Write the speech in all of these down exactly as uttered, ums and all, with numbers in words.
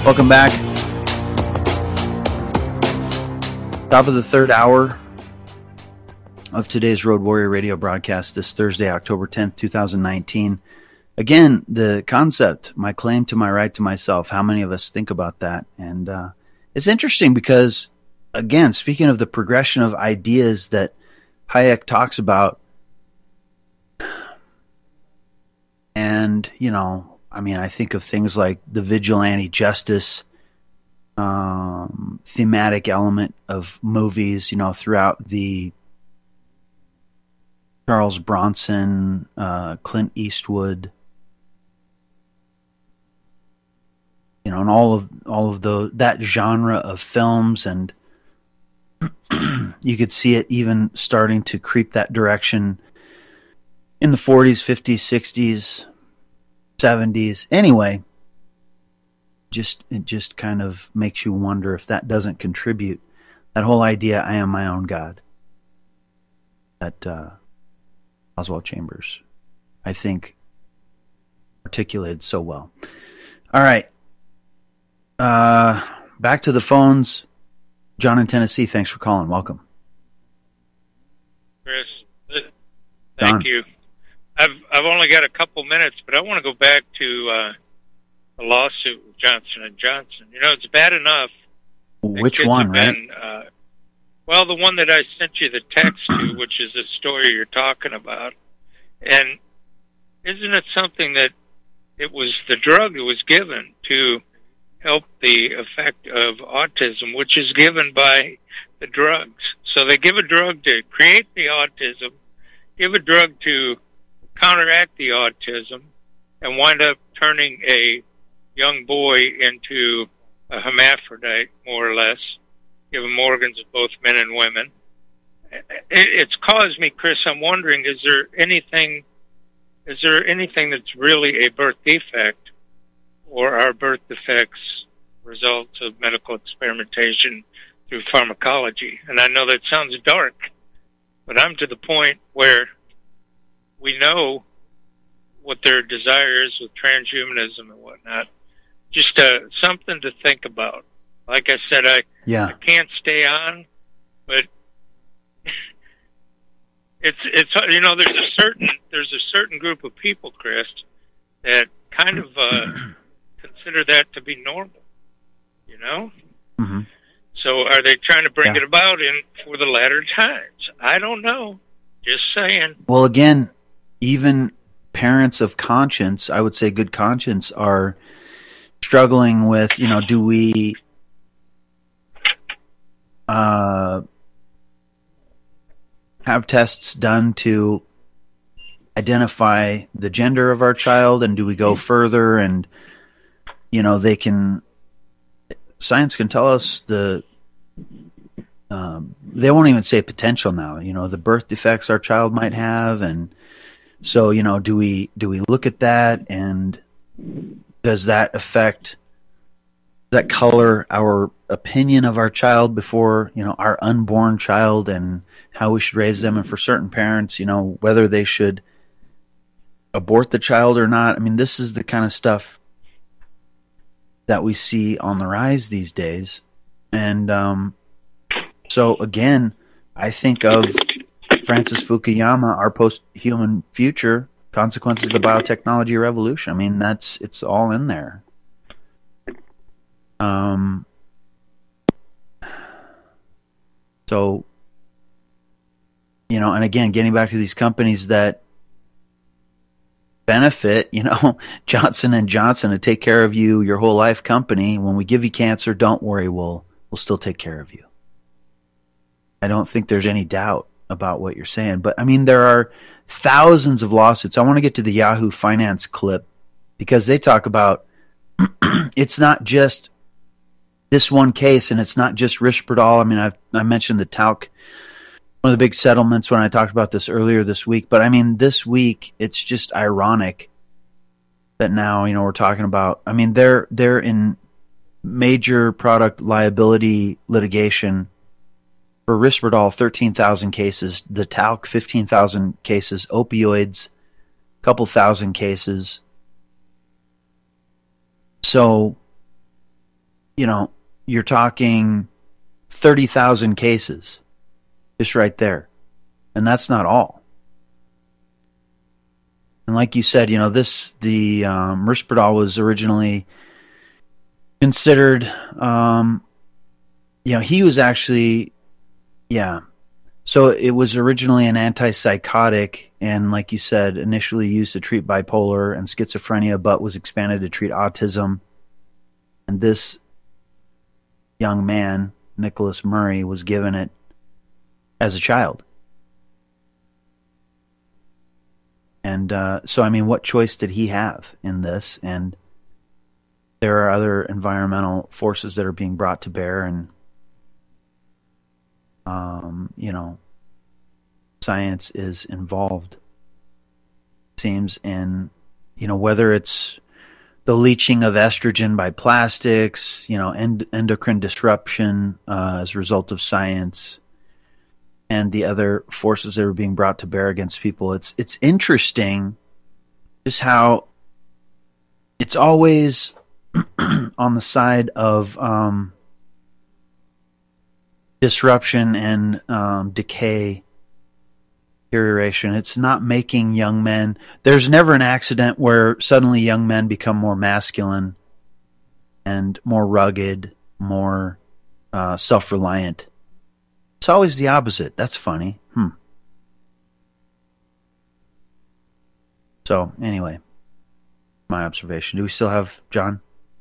Welcome back. Top of the third hour of today's Road Warrior radio broadcast this Thursday, October tenth, twenty nineteen. Again, the concept, my claim to my right to myself, how many of us think about that? And uh, it's interesting because, again, speaking of the progression of ideas that Hayek talks about, and, you know, I mean, I think of things like the vigilante justice um, thematic element of movies, you know, throughout the Charles Bronson, uh, Clint Eastwood, you know, and all of all of the that genre of films, and you could see it even starting to creep that direction in the forties, fifties, sixties. seventies. Anyway, just it just kind of makes you wonder if that doesn't contribute. That whole idea, I am my own God, that uh, Oswald Chambers, I think, articulated so well. All right. Uh, back to the phones. John in Tennessee, thanks for calling. Welcome. Chris, thank Don. you. I've I've only got a couple minutes, but I want to go back to uh, the lawsuit with Johnson and Johnson. You know, it's bad enough. Which one, right? Been, uh, well, the one that I sent you the text to, which is the story you're talking about. And isn't it something that it was the drug that was given to help the effect of autism, which is given by the drugs. So they give a drug to create the autism, give a drug to counteract the autism, and wind up turning a young boy into a hermaphrodite, more or less, give him organs of both men and women. It's caused me, Chris, I'm wondering, is there anything, is there anything that's really a birth defect, or are birth defects results of medical experimentation through pharmacology? And I know that sounds dark, but I'm to the point where we know what their desire is with transhumanism and whatnot. Just uh, something to think about. Like I said, I, yeah. I can't stay on, but it's it's you know there's a certain there's a certain group of people, Chris, that kind of uh, consider that to be normal. You know. Mm-hmm. So are they trying to bring yeah. it about in for the latter times? I don't know. Just saying. Well, again, even parents of conscience, I would say good conscience, are struggling with, you know, do we uh, have tests done to identify the gender of our child, and do we go further? And, you know, they can, science can tell us the, um, they won't even say potential now, you know, the birth defects our child might have. And so, you know, do we, do we look at that, and does that affect, does that color our opinion of our child before, you know, our unborn child, and how we should raise them? And for certain parents, you know, whether they should abort the child or not. I mean, this is the kind of stuff that we see on the rise these days. And um, so, again, I think of Francis Fukuyama, Our Post-Human Future, Consequences of the Biotechnology Revolution. I mean, that's, it's all in there. Um, so, you know, and again, getting back to these companies that benefit, you know, Johnson and Johnson, to take care of you your whole life company. When we give you cancer, don't worry, we'll we'll still take care of you. I don't think there's any doubt about what you're saying. But I mean, there are thousands of lawsuits. I want to get to the Yahoo Finance clip, because they talk about it's not just this one case, and it's not just Risperdal. I mean, I I mentioned the talc, one of the big settlements, when I talked about this earlier this week. But I mean, this week, it's just ironic that now, you know, we're talking about, I mean, they're, they're in major product liability litigation for Risperdal, thirteen thousand cases, the talc, fifteen thousand cases, opioids, a couple thousand cases. So you know, you're talking thirty thousand cases just right there. And that's not all. And like you said, you know, this, the um, Risperdal was originally considered, um, you know, he was actually, yeah. So it was originally an antipsychotic and, like you said, initially used to treat bipolar and schizophrenia, but was expanded to treat autism. And this young man, Nicholas Murray, was given it as a child. And uh, so, I mean, what choice did he have in this? And there are other environmental forces that are being brought to bear, and um, you know, science is involved. It seems in, you know, whether it's the leaching of estrogen by plastics, you know, end- endocrine disruption uh, as a result of science, and the other forces that are being brought to bear against people. It's it's interesting just how it's always on the side of um, disruption and um, decay, deterioration. It's not making young men. There's never an accident where suddenly young men become more masculine and more rugged, more uh, self-reliant. It's always the opposite. That's funny. Hmm. So, anyway, my observation. Do we still have John?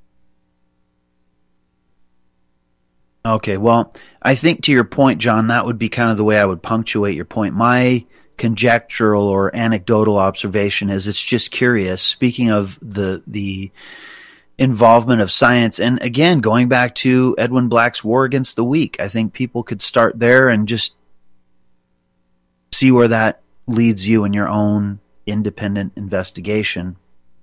Okay, well, I think to your point, John, that would be kind of the way I would punctuate your point. My conjectural or anecdotal observation is it's just curious. Speaking of the the involvement of science, and again, going back to Edwin Black's War Against the Weak, I think people could start there and just see where that leads you in your own independent investigation.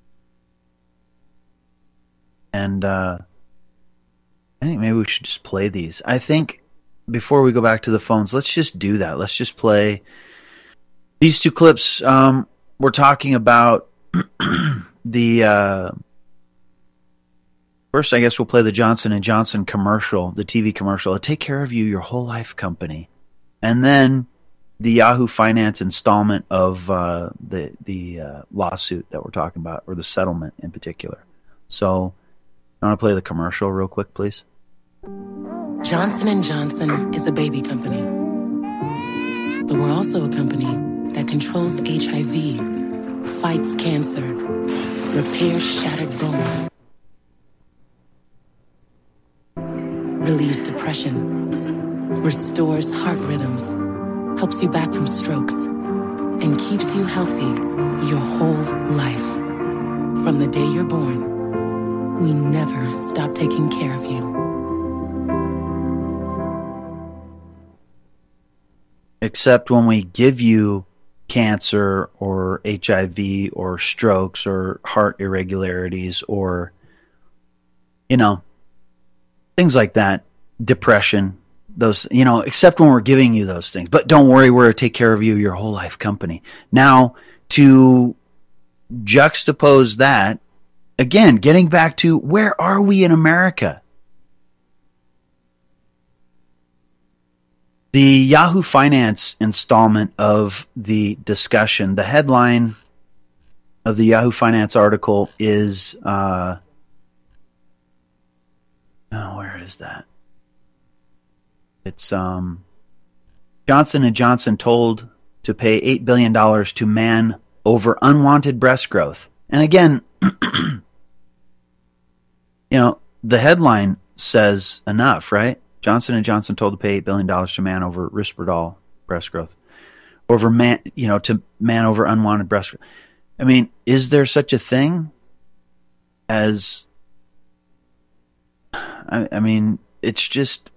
And uh, I think maybe we should just play these. I think before we go back to the phones, let's just do that. Let's just play these two clips. Um, we're talking about the... Uh, First, I guess we'll play the Johnson and Johnson commercial, the T V commercial. It'll take care of you your whole life company. And then the Yahoo Finance installment of uh, the the uh, lawsuit that we're talking about, or the settlement in particular. So, I want to play the commercial real quick, please. Johnson and Johnson is a baby company. But we're also a company that controls H I V, fights cancer, repairs shattered bones, relieves depression, restores heart rhythms, helps you back from strokes, and keeps you healthy your whole life. From the day you're born, we never stop taking care of you. Except when we give you cancer or H I V or strokes or heart irregularities or, you know, things like that, depression, those, you know, except when we're giving you those things. But don't worry, we're going to take care of you your whole life company. Now, to juxtapose that, again, getting back to where are we in America? The Yahoo Finance installment of the discussion, the headline of the Yahoo Finance article is, uh, oh, where is that? It's um, Johnson and Johnson told to pay eight billion dollars to man over unwanted breast growth. And again, you know, the headline says enough, right? Johnson and Johnson told to pay eight billion dollars to man over Risperdal breast growth. Over man, you know, to man over unwanted breast growth. I mean, is there such a thing as... I, I mean, it's just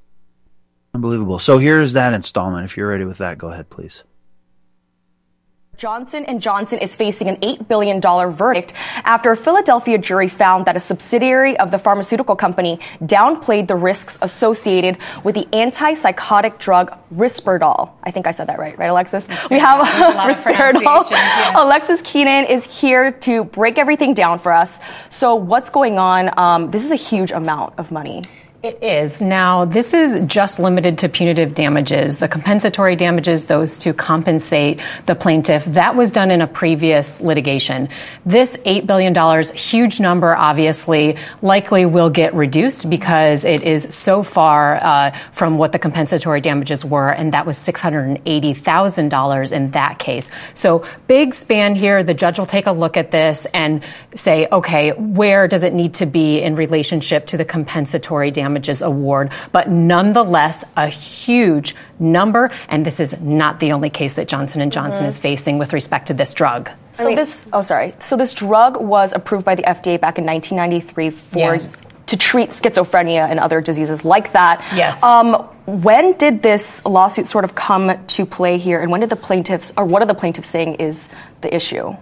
unbelievable. So here's that installment. If you're ready with that, go ahead, please. Johnson and Johnson is facing an eight billion dollars verdict after a Philadelphia jury found that a subsidiary of the pharmaceutical company downplayed the risks associated with the antipsychotic drug Risperdal. I think I said that right, right, Alexis? We have Risperdal. Yes. Alexis Keenan is here to break everything down for us. So what's going on? Um, this is a huge amount of money. It is. Now, this is just limited to punitive damages. The compensatory damages, those to compensate the plaintiff, that was done in a previous litigation. This eight billion dollars, huge number, obviously, likely will get reduced because it is so far uh, from what the compensatory damages were, and that was six hundred eighty thousand dollars in that case. So big span here. The judge will take a look at this and say, okay, where does it need to be in relationship to the compensatory damages? Damages award, but nonetheless a huge number, and this is not the only case that Johnson and Johnson mm-hmm. is facing with respect to this drug. So I mean, this, oh sorry, so this drug was approved by the F D A back in nineteen ninety-three for yes. to treat schizophrenia and other diseases like that. Yes. Um, when did this lawsuit sort of come to play here, and when did the plaintiffs, or what are the plaintiffs saying is the issue?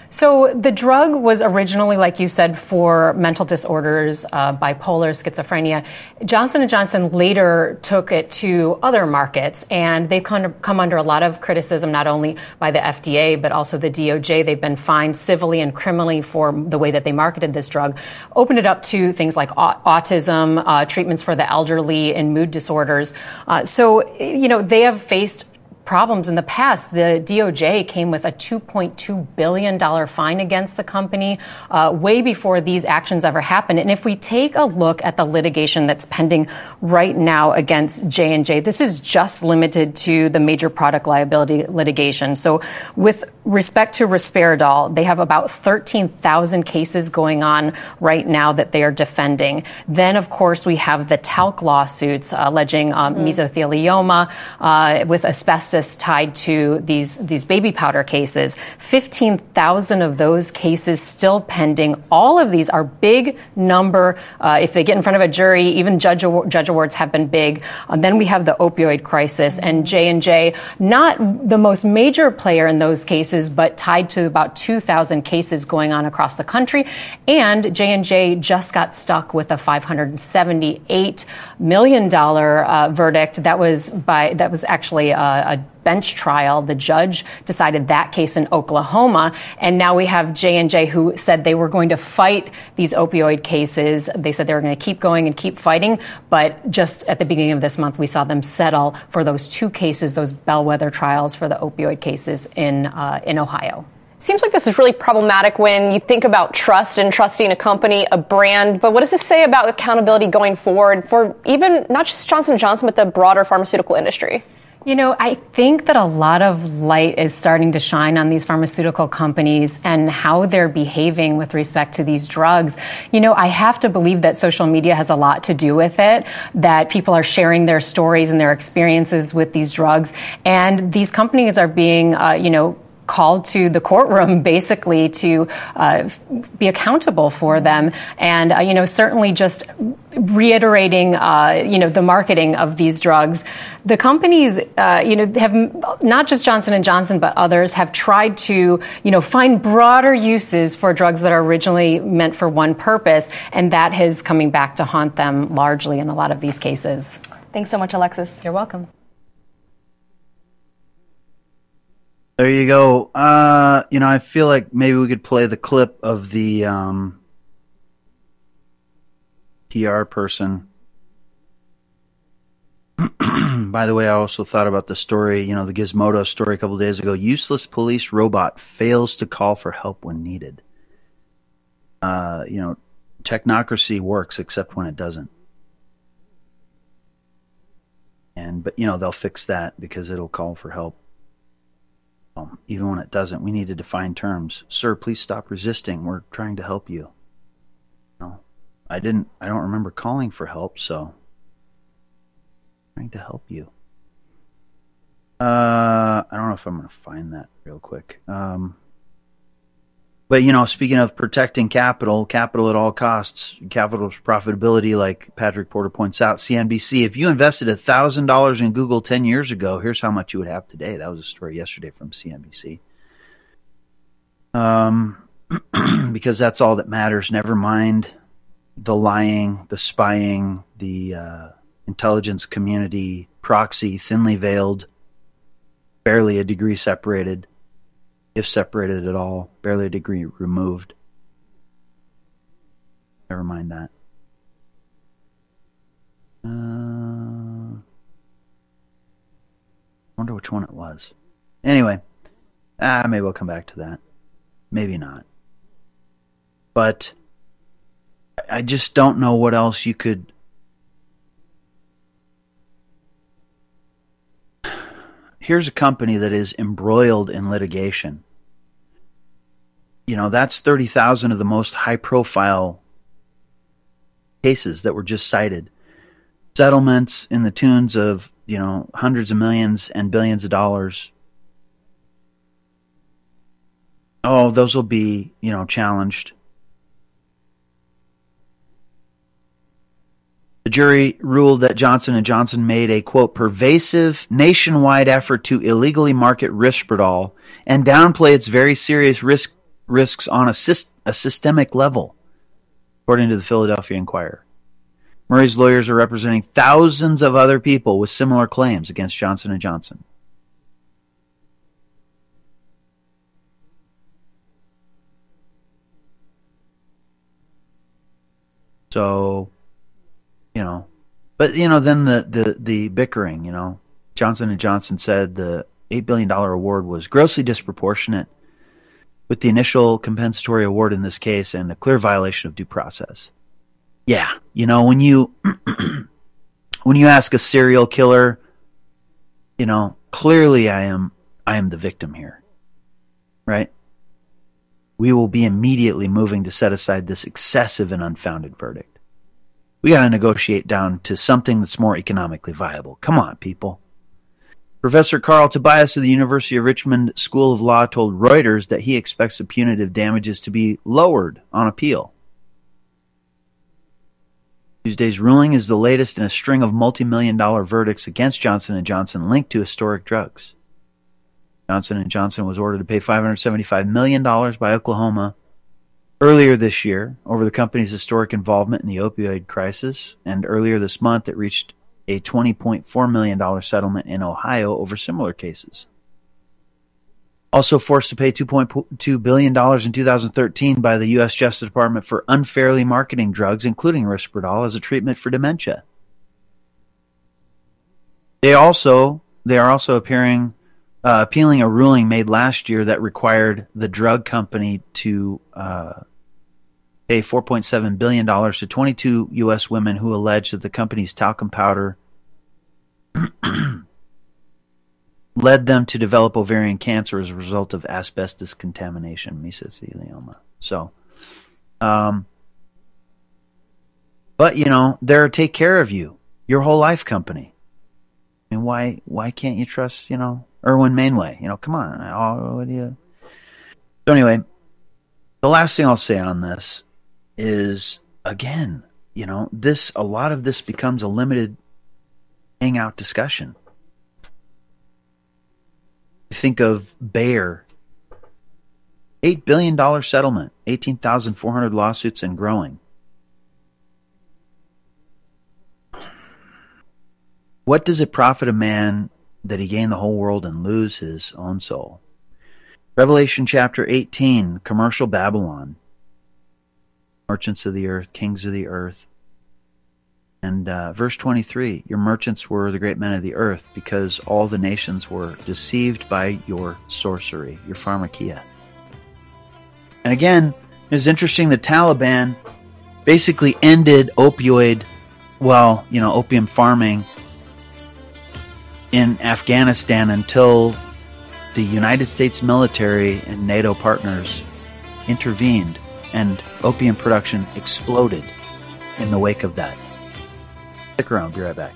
So the drug was originally, like you said, for mental disorders, uh, bipolar, schizophrenia. Johnson and Johnson later took it to other markets, and they've come, come under a lot of criticism, not only by the F D A, but also the D O J. They've been fined civilly and criminally for the way that they marketed this drug. Opened it up to things like autism, uh, treatments for the elderly, and mood disorders. Uh, so, you know, they have faced problems in the past. The D O J came with a two point two billion dollars fine against the company uh, way before these actions ever happened. And if we take a look at the litigation that's pending right now against J and J, this is just limited to the major product liability litigation. So with respect to Risperdal, they have about thirteen thousand cases going on right now that they are defending. Then, of course, we have the talc lawsuits uh, alleging um, mm. mesothelioma uh, with asbestos tied to these these baby powder cases. fifteen thousand of those cases still pending. All of these are big number. Uh, if they get in front of a jury, even judge judge awards have been big. Uh, then we have the opioid crisis, and J and J, not the most major player in those cases, but tied to about two thousand cases going on across the country. And J and J just got stuck with a five hundred seventy-eight million dollars uh, verdict that was by that was actually a, a bench trial. The judge decided that case in Oklahoma, and now we have J and J who said they were going to fight these opioid cases. They said they were going to keep going and keep fighting, but just at the beginning of this month, we saw them settle for those two cases, those bellwether trials for the opioid cases in uh, in Ohio. Seems like this is really problematic when you think about trust and trusting a company, a brand. But what does this say about accountability going forward for even not just Johnson and Johnson, but the broader pharmaceutical industry? You know, I think that a lot of light is starting to shine on these pharmaceutical companies and how they're behaving with respect to these drugs. You know, I have to believe that social media has a lot to do with it, that people are sharing their stories and their experiences with these drugs. And these companies are being, uh, you know, called to the courtroom basically to uh, be accountable for them. And, uh, you know, certainly just reiterating, uh, you know, the marketing of these drugs. The companies, uh, you know, have not just Johnson and Johnson, but others have tried to, you know, find broader uses for drugs that are originally meant for one purpose. And that is coming back to haunt them largely in a lot of these cases. Thanks so much, Alexis. You're welcome. There you go. Uh, you know, I feel like maybe we could play the clip of the um, P R person. By the way, I also thought about the story, you know, the Gizmodo story a couple of days ago. Useless police robot fails to call for help when needed. Uh, you know, technocracy works except when it doesn't. And, but, you know, they'll fix that because it'll call for help. Even when it doesn't, we need to define terms. Sir, please stop resisting. We're trying to help you. No, I didn't. I don't remember calling for help, so I'm trying to help you. Uh, I don't know if I'm going to find that real quick. Um, but you know, speaking of protecting capital, capital at all costs, capital's profitability, like Patrick Porter points out, C N B C. If you invested a thousand dollars in Google ten years ago, here's how much you would have today. That was a story yesterday from C N B C. Um, because that's all that matters. Never mind the lying, the spying, the uh, intelligence community, proxy, thinly veiled, barely a degree separated, if separated at all, barely a degree removed. Never mind that. Uh, I wonder which one it was. Anyway, ah, maybe we'll come back to that. Maybe not. But I just don't know what else you could... Here's a company that is embroiled in litigation. You know, that's thirty thousand of the most high-profile cases that were just cited. Settlements in the tunes of, you know, hundreds of millions and billions of dollars. Oh, those will be, you know, challenged. The jury ruled that Johnson and Johnson made a, quote, pervasive nationwide effort to illegally market Risperdal and downplay its very serious risk, risks on a, syst, a systemic level, according to the Philadelphia Inquirer. Murray's lawyers are representing thousands of other people with similar claims against Johnson and Johnson. So, you know, but, you know, then the, the, the bickering, you know, Johnson and Johnson said the eight billion dollars award was grossly disproportionate with the initial compensatory award in this case and a clear violation of due process. Yeah, you know, when you when you ask a serial killer, you know, clearly I am I am the victim here, right? We will be immediately moving to set aside this excessive and unfounded verdict. We got to negotiate down to something that's more economically viable. Come on, people. Professor Carl Tobias of the University of Richmond School of Law told Reuters that he expects the punitive damages to be lowered on appeal. Tuesday's ruling is the latest in a string of multi-million dollar verdicts against Johnson and Johnson linked to historic drugs. Johnson and Johnson was ordered to pay five hundred seventy-five million dollars by Oklahoma earlier this year over the company's historic involvement in the opioid crisis, and earlier this month it reached a twenty point four million dollars settlement in Ohio over similar cases. Also forced to pay two point two billion dollars in two thousand thirteen by the U S Justice Department for unfairly marketing drugs, including Risperdal, as a treatment for dementia. They also they are also appearing, uh, appealing a ruling made last year that required the drug company to uh, pay four point seven billion dollars to twenty-two U S women who alleged that the company's talcum powder led them to develop ovarian cancer as a result of asbestos contamination, mesothelioma. So, um, but you know, they're a take care of you, your whole life company. I mean, why why can't you trust, you know, Erwin Mainway? You know, come on. Oh, what do you... So anyway, the last thing I'll say on this is, again, you know, this a lot of this becomes a limited hangout discussion. Think of Bayer, eight billion dollars settlement, eighteen thousand four hundred lawsuits and growing. What does it profit a man that he gain the whole world and lose his own soul? Revelation chapter eighteen, commercial Babylon. Merchants of the earth, kings of the earth. And uh, verse twenty-three, your merchants were the great men of the earth because all the nations were deceived by your sorcery, your pharmakia. And again, it's interesting, the Taliban basically ended opioid, well, you know, opium farming in Afghanistan until the United States military and NATO partners intervened and opium production exploded in the wake of that. Stick around, be right back.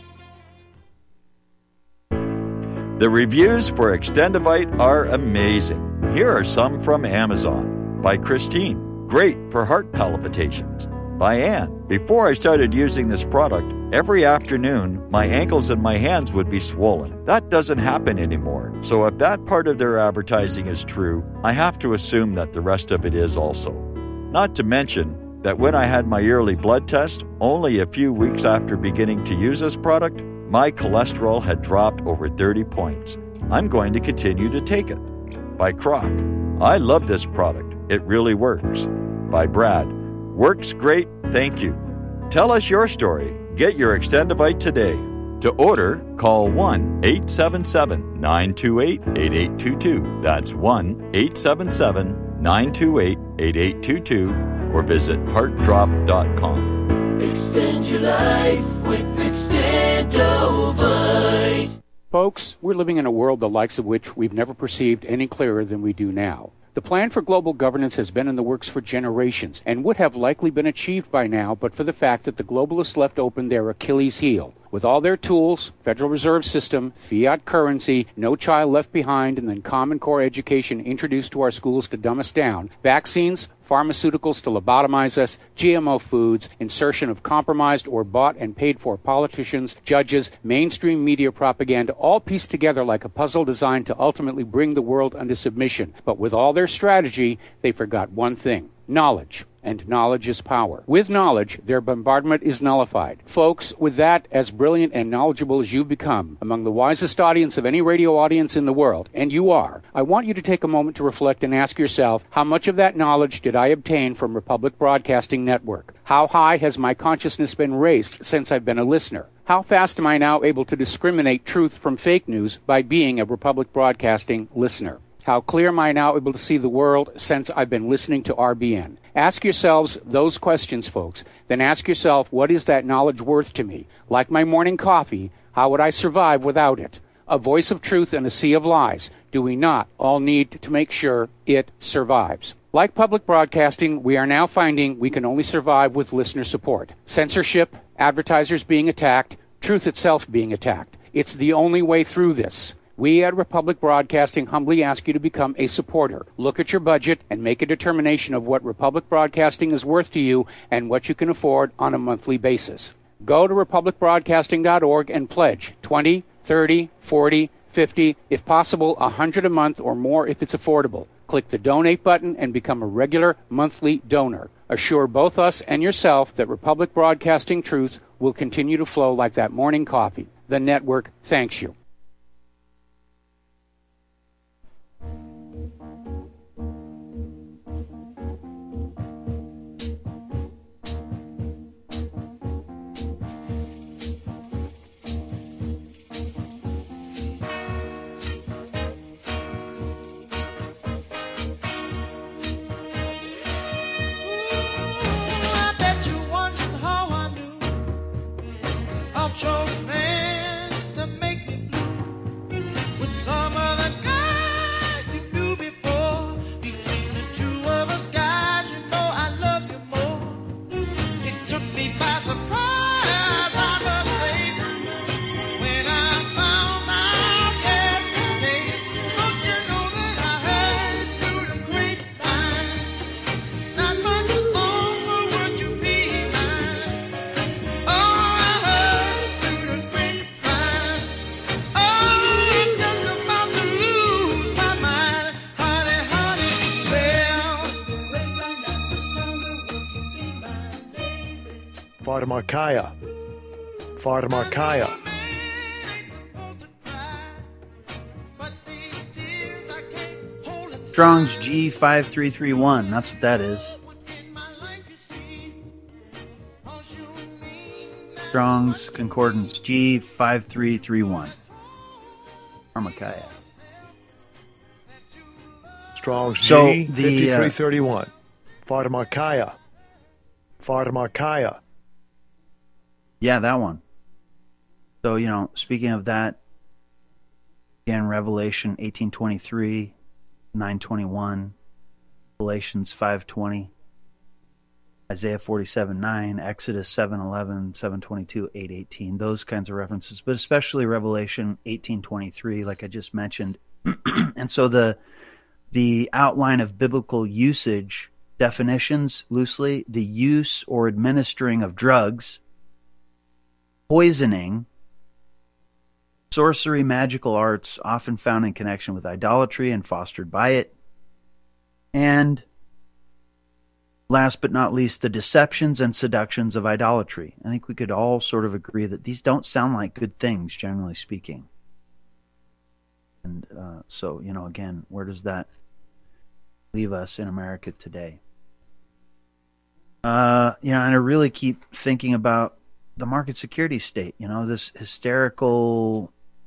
The reviews for Extendivite are amazing. Here are some from Amazon. By Christine, great for heart palpitations. By Anne, before I started using this product, Every afternoon, my ankles and my hands would be swollen. That doesn't happen anymore. So if that part of their advertising is true, I have to assume that the rest of it is also. Not to mention that when I had my yearly blood test, only a few weeks after beginning to use this product, my cholesterol had dropped over thirty points. I'm going to continue to take it. By Croc. I love this product. It really works. By Brad. Works great, thank you. Tell us your story. Get your Extendivite today. To order, call one eight seven seven, nine two eight, eight eight two two. That's one eight seven seven, nine two eight, eight eight two two or visit heart drop dot com. Extend your life with Extendovite. Folks, we're living in a world the likes of which we've never perceived any clearer than we do now. The plan for global governance has been in the works for generations and would have likely been achieved by now but for the fact that the globalists left open their Achilles heel. With all their tools, Federal Reserve System, fiat currency, no child left behind, and then Common Core education introduced to our schools to dumb us down, vaccines, pharmaceuticals to lobotomize us, G M O foods, insertion of compromised or bought and paid for politicians, judges, mainstream media propaganda, all pieced together like a puzzle designed to ultimately bring the world under submission. But with all their strategy, they forgot one thing: knowledge. And knowledge is power. With knowledge, their bombardment is nullified. Folks, with that, as brilliant and knowledgeable as you've become, among the wisest audience of any radio audience in the world, and you are, I want you to take a moment to reflect and ask yourself, how much of that knowledge did I obtain from Republic Broadcasting Network? How high has my consciousness been raised since I've been a listener? How fast am I now able to discriminate truth from fake news by being a Republic Broadcasting listener? How clear am I now able to see the world since I've been listening to R B N? Ask yourselves those questions, folks. Then ask yourself, what is that knowledge worth to me? Like my morning coffee, how would I survive without it? A voice of truth in a sea of lies. Do we not all need to make sure it survives? Like public broadcasting, we are now finding we can only survive with listener support. Censorship, advertisers being attacked, truth itself being attacked. It's the only way through this. We at Republic Broadcasting humbly ask you to become a supporter. Look at your budget and make a determination of what Republic Broadcasting is worth to you and what you can afford on a monthly basis. Go to republic broadcasting dot org and pledge twenty, thirty, forty, fifty, if possible one hundred a month or more if it's affordable. Click the donate button and become a regular monthly donor. Assure both us and yourself that Republic Broadcasting truth will continue to flow like that morning coffee. The network thanks you. Pharmacia. Pharmacia. Strong's G five three three one. That's what that is. Strong's Concordance G five three three one. Pharmacia. Strong's So G the, fifty-three uh, thirty-one. Pharmacia. Pharmacia. Yeah, that one. So, you know, speaking of that, again, Revelation eighteen twenty-three, nine twenty-one, Galatians five twenty, Isaiah forty-seven nine, Exodus seven eleven, seven twenty-two, eight eighteen, those kinds of references, but especially Revelation eighteen twenty-three, like I just mentioned. And so the the outline of biblical usage definitions, loosely, the use or administering of drugs, poisoning, sorcery, magical arts, often found in connection with idolatry and fostered by it, and last but not least, the deceptions and seductions of idolatry. I think we could all sort of agree that these don't sound like good things, generally speaking. And uh, so, you know, again, where does that leave us in America today? Uh, you know, and I really keep thinking about the market security state, you know, this hysterical,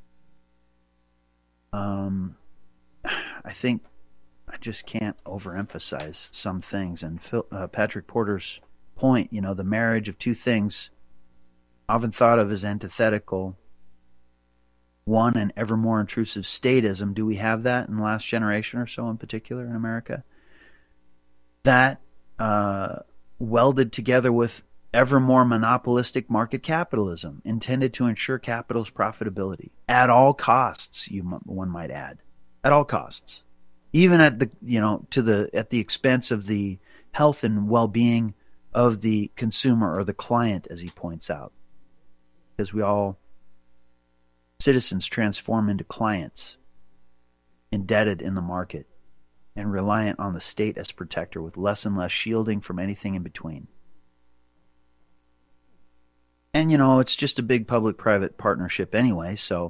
um, I think I just can't overemphasize some things. And Phil, uh, Patrick Porter's point, you know, the marriage of two things often thought of as antithetical. One, an ever more intrusive statism. Do we have that in the last generation or so in particular in America? That uh, welded together with ever more monopolistic market capitalism intended to ensure capital's profitability at all costs, you one might add. At all costs. Even at the, you know, to the at the expense of the health and well-being of the consumer or the client, as he points out. Because we all, citizens transform into clients, indebted in the market, and reliant on the state as protector with less and less shielding from anything in between. And, you know, it's just a big public-private partnership anyway, so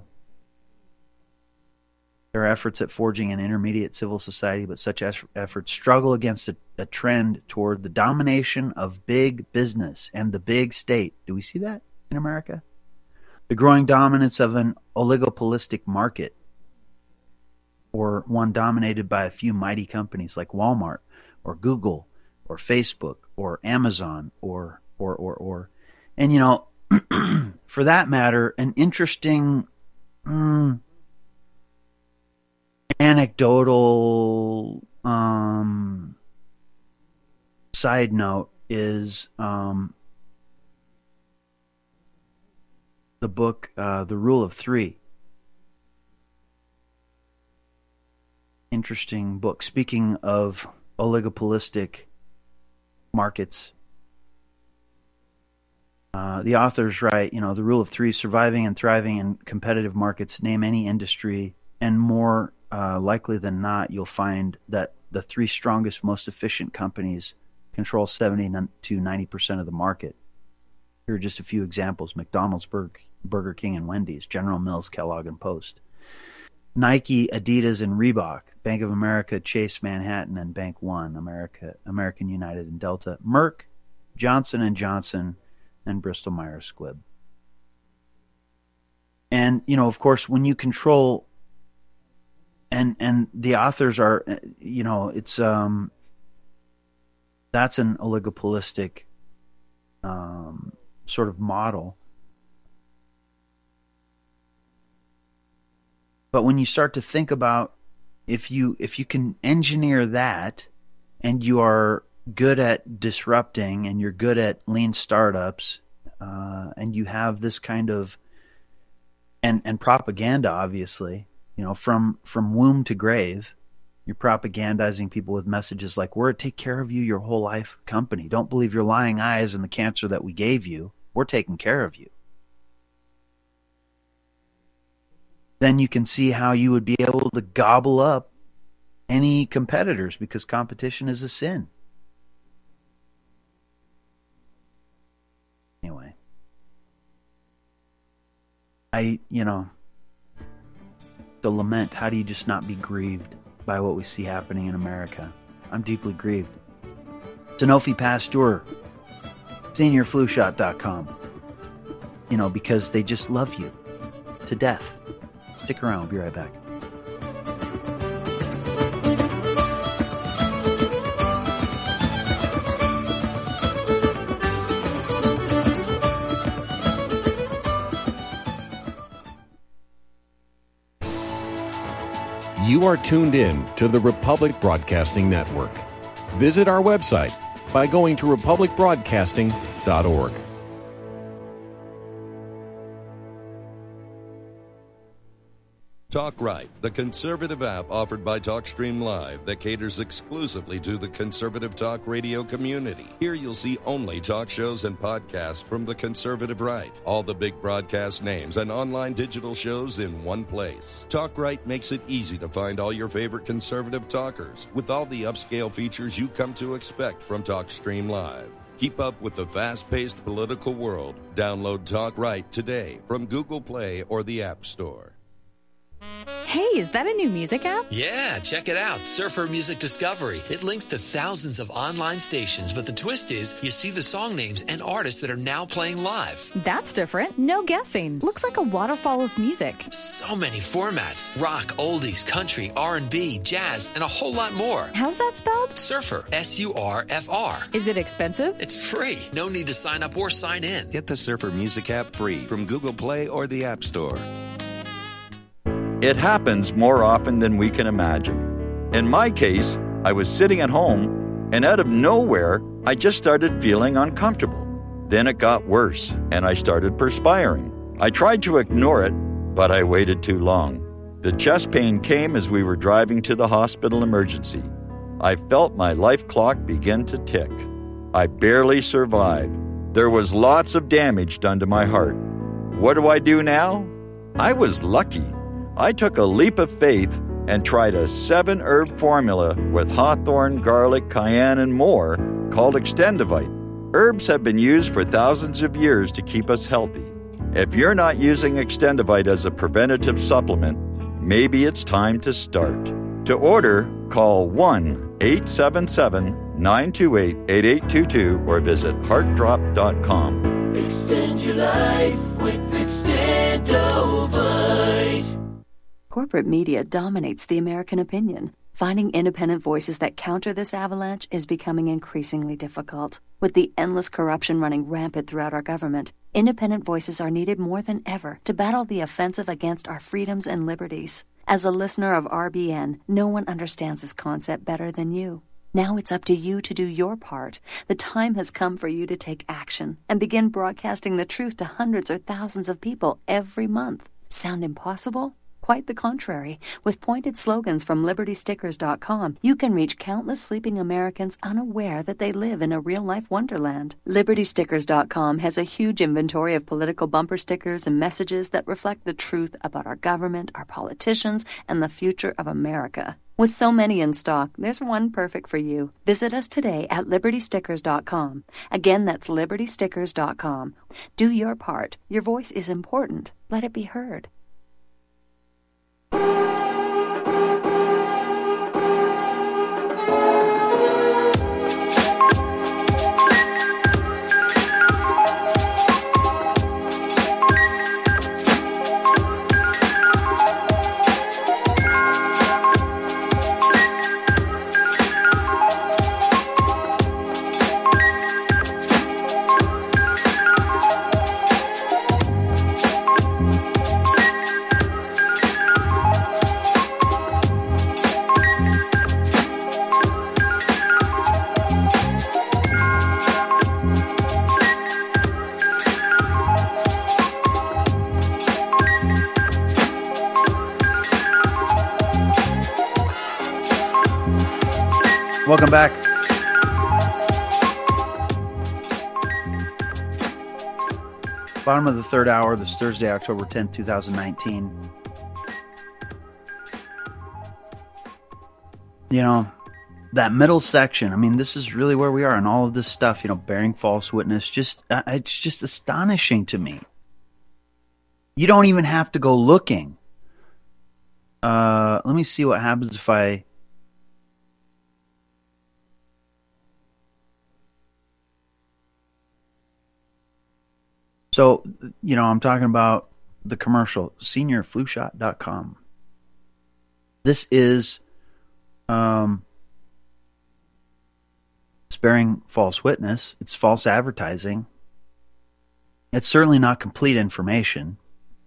there are efforts at forging an intermediate civil society, but such efforts struggle against a, a trend toward the domination of big business and the big state. Do we see that in America? The growing dominance of an oligopolistic market, or one dominated by a few mighty companies like Walmart or Google or Facebook or Amazon or, or, or, or. And, you know, for that matter, an interesting mm, anecdotal um, side note is um, the book, uh, The Rule of Three. Interesting book. Speaking of oligopolistic markets, uh, the authors write, you know, the rule of three, surviving and thriving in competitive markets, name any industry, and more uh, likely than not, you'll find that the three strongest, most efficient companies control seventy to ninety percent of the market. Here are just a few examples: McDonald's, Burger King, and Wendy's, General Mills, Kellogg, and Post. Nike, Adidas, and Reebok, Bank of America, Chase Manhattan, and Bank One, America, American United, and Delta, Merck, Johnson and Johnson, and Bristol Myers Squibb. And, you know, of course, when you control, and and the authors are, you know, it's, um, that's an oligopolistic um, sort of model. But when you start to think about if you if you can engineer that, and you are good at disrupting, and you're good at lean startups, uh, and you have this kind of and and propaganda, obviously, you know, from from womb to grave, you're propagandizing people with messages like, "We're a take care of you your whole life company. Don't believe your lying eyes and the cancer that we gave you. We're taking care of you." Then you can see how you would be able to gobble up any competitors, because competition is a sin. Anyway, I, you know, the lament, how do you just not be grieved by what we see happening in America? I'm deeply grieved. Sanofi Pasteur, senior flu shot dot com, you know, because they just love you to death. Stick around, we'll be right back. You are tuned in to the Republic Broadcasting Network. Visit our website by going to republic broadcasting dot org. Talk Right, the conservative app offered by TalkStream Live that caters exclusively to the conservative talk radio community. Here you'll see only talk shows and podcasts from the conservative right. All the big broadcast names and online digital shows in one place. Talk Right makes it easy to find all your favorite conservative talkers with all the upscale features you come to expect from TalkStream Live. Keep up with the fast-paced political world. Download Talk Right today from Google Play or the App Store. Hey, is that a new music app? Yeah, check it out. Surfer Music Discovery. It links to thousands of online stations, but the twist is you see the song names and artists that are now playing live. That's different. No guessing. Looks like a waterfall of music. So many formats. Rock, oldies, country, R and B, jazz, and a whole lot more. How's that spelled? Surfer. S U R F R. Is it expensive? It's free. No need to sign up or sign in. Get the Surfer Music app free from Google Play or the App Store. It happens more often than we can imagine. In my case, I was sitting at home, and out of nowhere, I just started feeling uncomfortable. Then it got worse, and I started perspiring. I tried to ignore it, but I waited too long. The chest pain came as we were driving to the hospital emergency. I felt my life clock begin to tick. I barely survived. There was lots of damage done to my heart. What do I do now? I was lucky. I took a leap of faith and tried a seven-herb formula with hawthorn, garlic, cayenne, and more called Extendivite. Herbs have been used for thousands of years to keep us healthy. If you're not using Extendivite as a preventative supplement, maybe it's time to start. To order, call one eight seven seven, nine two eight, eight eight two two or visit heart drop dot com. Extend your life with Extendovite. Corporate media dominates the American opinion. Finding independent voices that counter this avalanche is becoming increasingly difficult. With the endless corruption running rampant throughout our government, independent voices are needed more than ever to battle the offensive against our freedoms and liberties. As a listener of R B N, no one understands this concept better than you. Now it's up to you to do your part. The time has come for you to take action and begin broadcasting the truth to hundreds or thousands of people every month. Sound impossible? Quite the contrary. With pointed slogans from liberty stickers dot com, you can reach countless sleeping Americans unaware that they live in a real-life wonderland. liberty stickers dot com has a huge inventory of political bumper stickers and messages that reflect the truth about our government, our politicians, and the future of America. With so many in stock, there's one perfect for you. Visit us today at liberty stickers dot com. Again, that's liberty stickers dot com. Do your part. Your voice is important. Let it be heard. Welcome back. Bottom of the third hour. This Thursday, October tenth, twenty nineteen. You know, that middle section, I mean, this is really where we are in all of this stuff, you know, bearing false witness. Just, uh, it's just astonishing to me. You don't even have to go looking. Uh, let me see what happens if I... So, you know, I'm talking about the commercial, senior flu shot dot com. This is um, it's bearing false witness. It's false advertising. It's certainly not complete information.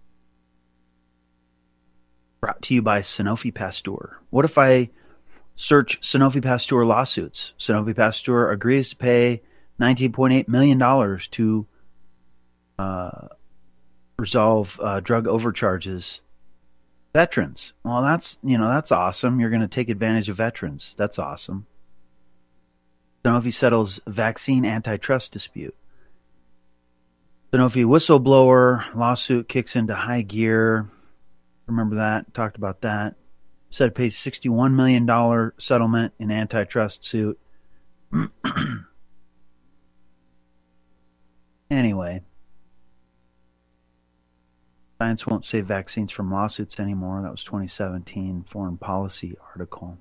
Brought to you by Sanofi Pasteur. What if I search Sanofi Pasteur lawsuits? Sanofi Pasteur agrees to pay nineteen point eight million dollars to Uh, resolve uh, drug overcharges Veterans. Well, that's, you know, that's awesome. You're going to take advantage of veterans. That's awesome. Sanofi settles vaccine antitrust dispute. Sanofi whistleblower lawsuit kicks into high gear. Remember that? Talked about that. Said it paid sixty-one million dollars settlement in antitrust suit. Anyway. Science won't save vaccines from lawsuits anymore. That was twenty seventeen Foreign Policy article.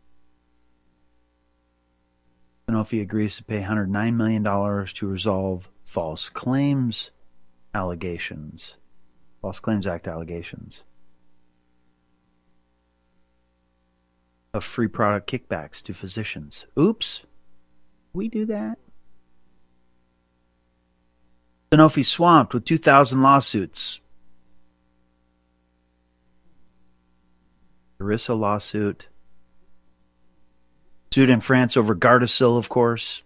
Sanofi agrees to pay one hundred nine million dollars to resolve false claims allegations. False Claims Act allegations. Of free product kickbacks to physicians. Oops. We do that? Sanofi swamped with two thousand lawsuits. ERISA lawsuit. Sued in France over Gardasil, of course.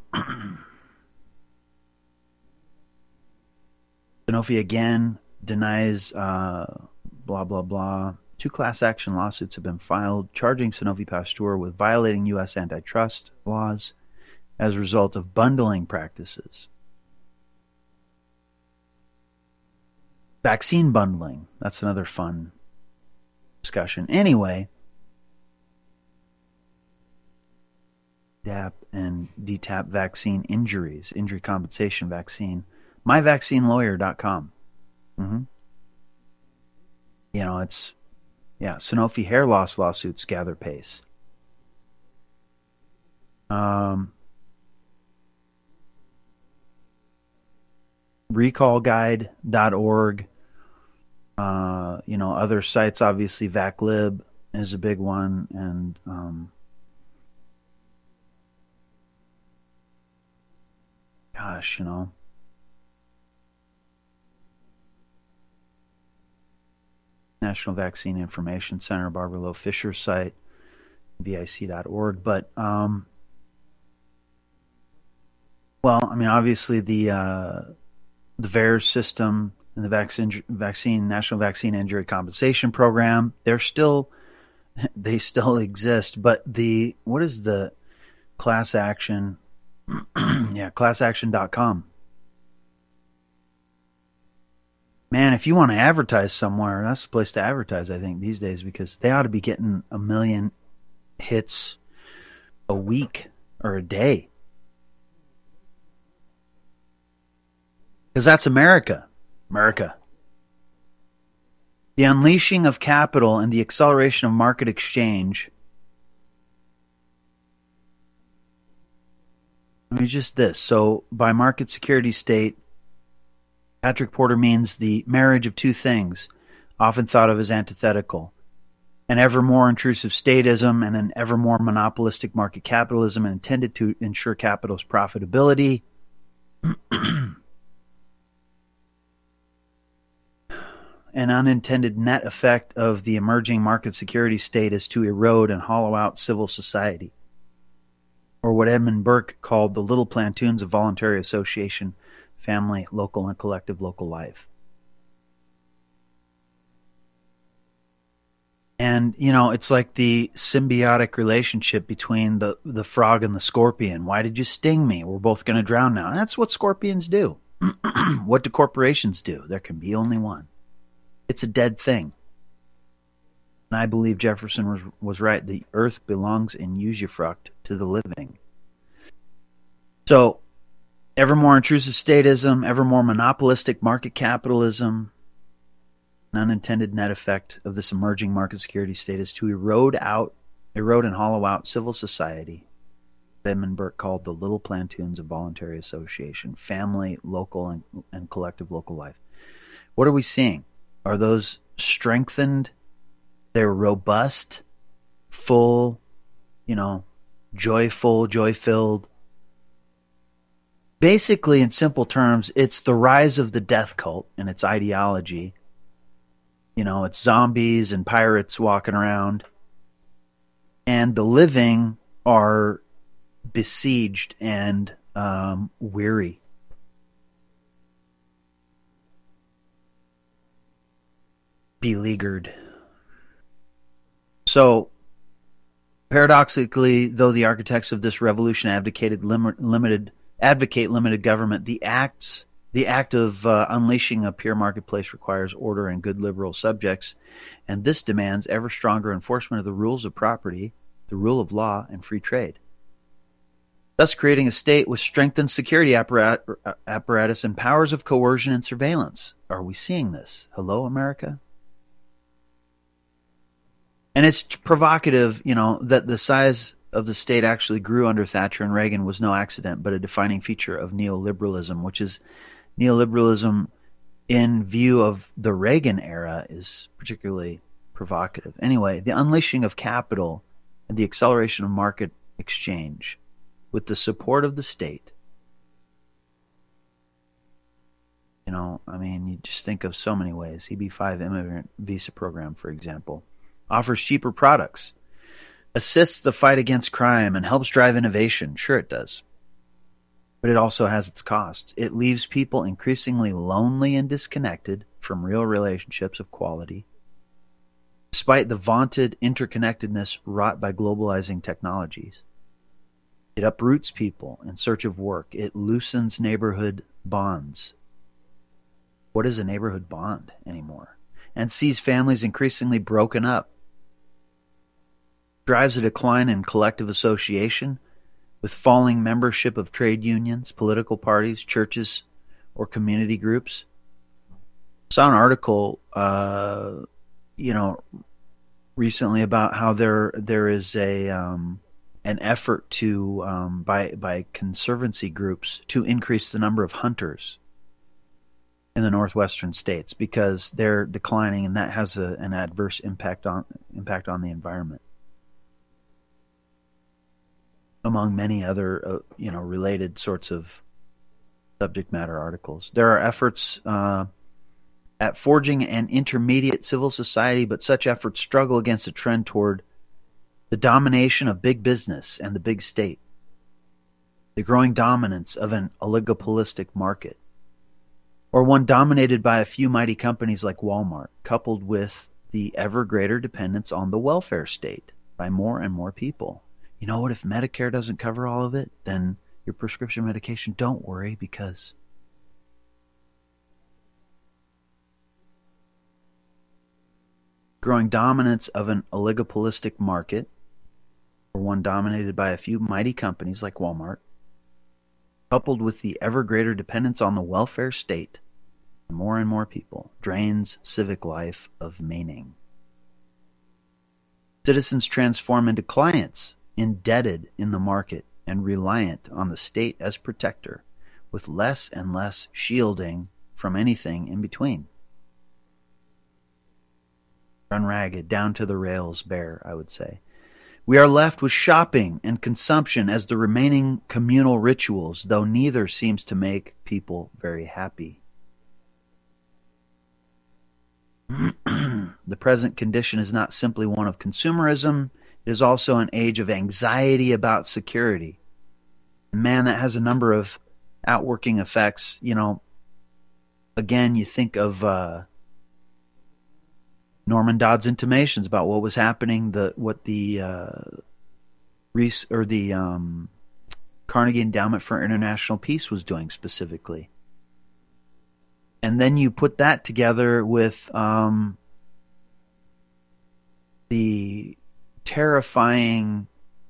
Sanofi again denies uh, blah, blah, blah. Two class action lawsuits have been filed charging Sanofi Pasteur with violating U S antitrust laws as a result of bundling practices. Vaccine bundling. That's another fun discussion. Anyway, D A P and D TAP vaccine injuries, injury compensation vaccine. my vaccine lawyer dot com. Mm-hmm. You know, it's, yeah, Sanofi hair loss lawsuits gather pace. Um, recall guide dot org. Uh, you know, other sites, obviously VacLib is a big one, and um, gosh, you know, National Vaccine Information Center, Barbara Lowe Fisher's site, V I C dot org. But, um, well, I mean, obviously the uh, the V A E R S system and the vaccine, vaccine National Vaccine Injury Compensation Program, they're still, they still exist. But the, what is the class action? Yeah, class action dot com. Man, if you want to advertise somewhere, that's the place to advertise, I think, these days, because they ought to be getting a million hits a week or a day. Because that's America. America. The unleashing of capital and the acceleration of market exchange. I mean, just this. So, by market security state, Patrick Porter means the marriage of two things, often thought of as antithetical. An ever more intrusive statism and an ever more monopolistic market capitalism intended to ensure capital's profitability. An unintended net effect of the emerging market security state is to erode and hollow out civil society, or what Edmund Burke called the little platoons of voluntary association, family, local, and collective local life. And, you know, it's like the symbiotic relationship between the, the frog and the scorpion. Why did you sting me? We're both going to drown now. And that's what scorpions do. What do corporations do? There can be only one. It's a dead thing. And I believe Jefferson was, was right. The earth belongs in usufruct to the living. So, ever more intrusive statism, ever more monopolistic market capitalism, an unintended net effect of this emerging market security state is to erode out, erode and hollow out civil society. Edmund Burke called the little platoons of voluntary association, family, local, and, and collective local life. What are we seeing? Are those strengthened? They're robust, full, you know, joyful, joy-filled. Basically, in simple terms, it's the rise of the death cult and its ideology. You know, it's zombies and pirates walking around. And the living are besieged and um, weary. Beleaguered. So, paradoxically, though the architects of this revolution advocated lim- limited advocate limited government, the acts the act of uh, unleashing a pure marketplace requires order and good liberal subjects, and this demands ever stronger enforcement of the rules of property, the rule of law, and free trade, thus creating a state with strengthened security apparat- apparatus and powers of coercion and surveillance. Are we seeing this? Hello, America? And it's provocative, you know, that the size of the state actually grew under Thatcher and Reagan was no accident, but a defining feature of neoliberalism, which is neoliberalism in view of the Reagan era is particularly provocative. Anyway, the unleashing of capital and the acceleration of market exchange with the support of the state. You know, I mean, you just think of so many ways. E B five immigrant visa program, for example, offers cheaper products, assists the fight against crime, and helps drive innovation. Sure it does. But it also has its costs. It leaves people increasingly lonely and disconnected from real relationships of quality, despite the vaunted interconnectedness wrought by globalizing technologies. It uproots people in search of work. It loosens neighborhood bonds. What is a neighborhood bond anymore? And sees families increasingly broken up. Drives a decline in collective association with falling membership of trade unions, political parties, churches, or community groups. I saw an article, uh, you know, recently about how there there is a um, an effort to um, by by conservancy groups to increase the number of hunters in the northwestern states because they're declining, and that has a, an adverse impact on impact on the environment, among many other uh, you know related sorts of subject matter articles. There are efforts uh, at forging an intermediate civil society, but such efforts struggle against a trend toward the domination of big business and the big state, the growing dominance of an oligopolistic market, or one dominated by a few mighty companies like Walmart, coupled with the ever greater dependence on the welfare state by more and more people. You know what? If Medicare doesn't cover all of it, then your prescription medication, don't worry, because growing dominance of an oligopolistic market, or one dominated by a few mighty companies like Walmart, coupled with the ever greater dependence on the welfare state, more and more people, drains civic life of meaning. Citizens transform into clients, indebted in the market and reliant on the state as protector, with less and less shielding from anything in between. Run ragged, down to the rails bare, I would say. We are left with shopping and consumption as the remaining communal rituals, though neither seems to make people very happy. The present condition is not simply one of consumerism, it is also an age of anxiety about security. Man, that has a number of outworking effects. You know, again, you think of uh, Norman Dodd's intimations about what was happening, the what the uh, Reese or the um, Carnegie Endowment for International Peace was doing specifically. And then you put that together with um, the terrifying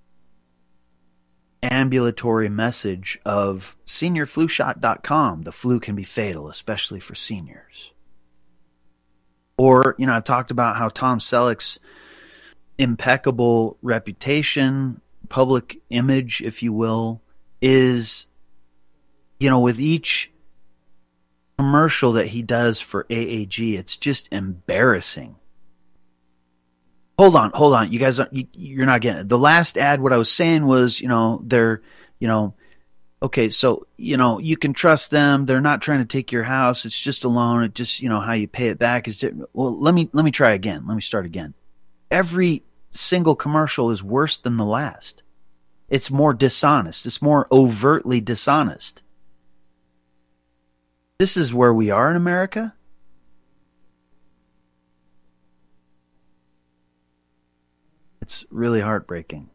ambulatory message of senior flu shot dot com. The flu can be fatal, especially for seniors. Or, you know, I've talked about how Tom Selleck's impeccable reputation, public image, if you will, is, you know, with each commercial that he does for A A G, it's just embarrassing. Hold on, hold on. You guys, you, you're not getting it. The last ad, what I was saying was, you know, they're, you know, okay, so, you know, you can trust them. They're not trying to take your house. It's just a loan. It just, you know, how you pay it back is different. Well, let me, let me try again. Let me start again. Every single commercial is worse than the last. It's more dishonest. It's more overtly dishonest. This is where we are in America. It's really heartbreaking.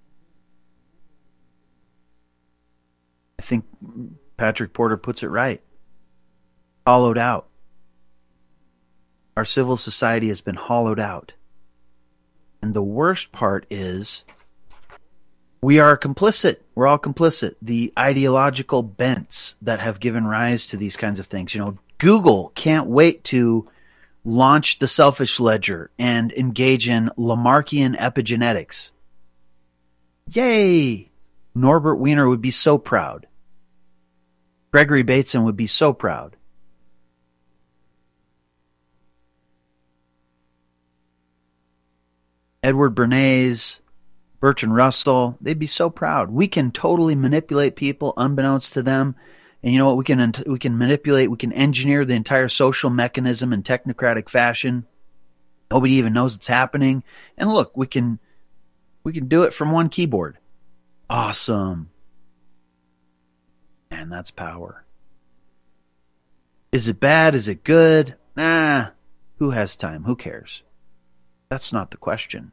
I think Patrick Porter puts it right. Hollowed out. Our civil society has been hollowed out. And the worst part is we are complicit. We're all complicit. The ideological bents that have given rise to these kinds of things. You know, Google can't wait to launch the selfish ledger and engage in Lamarckian epigenetics. Yay! Norbert Wiener would be so proud. Gregory Bateson would be so proud. Edward Bernays, Bertrand Russell, they'd be so proud. We can totally manipulate people unbeknownst to them. And you know what? We can we can manipulate, we can engineer the entire social mechanism in technocratic fashion. Nobody even knows it's happening. And look, we can we can do it from one keyboard. Awesome. Man, that's power. Is it bad? Is it good? Nah. Who has time? Who cares? That's not the question.